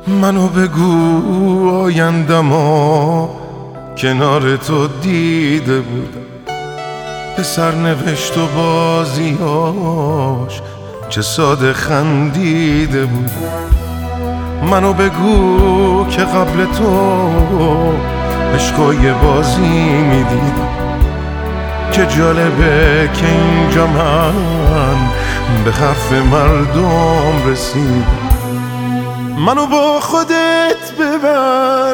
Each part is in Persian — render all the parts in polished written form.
منو بگو آیندما کنار تو دیده بودم، به سرنوشت و بازیاش چه ساده خندیده بودم. منو بگو که قبل تو عشقای بازی میدیدم، که جالبه که اینجا من به حرف مردم رسیدم. منو با خودت ببر،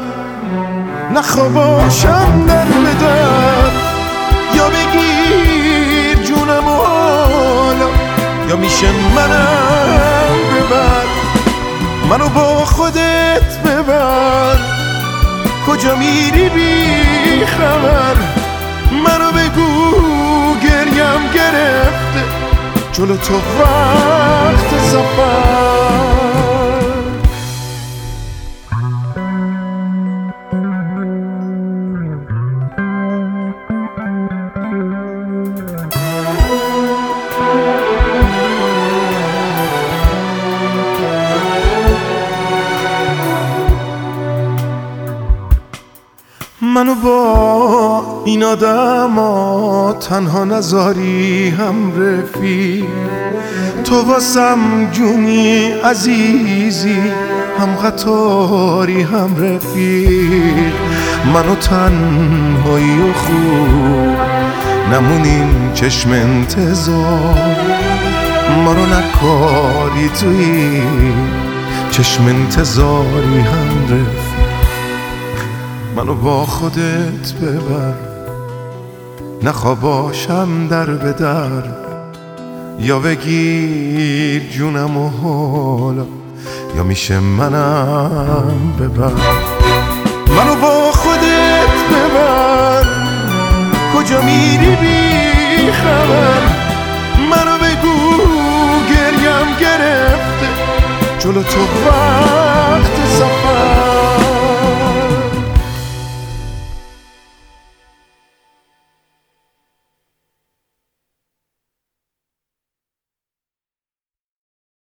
نخواباشم در بدر، یا بگیر جونم و حالا یا میشه منم ببر. منو با خودت ببر، کجا میری بی خبر. منو بگو گریم گرفته جلو تو وقت سفر. منو با این آدما تنها نذاری هم رفیق، تو واسم جونی عزیزی، هم قطاری هم رفیق. منو تنهایی و خوب نمونیم چشم انتظار، ما رو نکاری توی چشم انتظاری هم رفیق. منو با خودت ببر، نخواباشم در بدر، یا بگیر جونم و حالا یا میشه منم ببر. منو با خودت ببر، کجا میری بی خبر. منو بگو گریم گرفته جلو تو وقت سفر.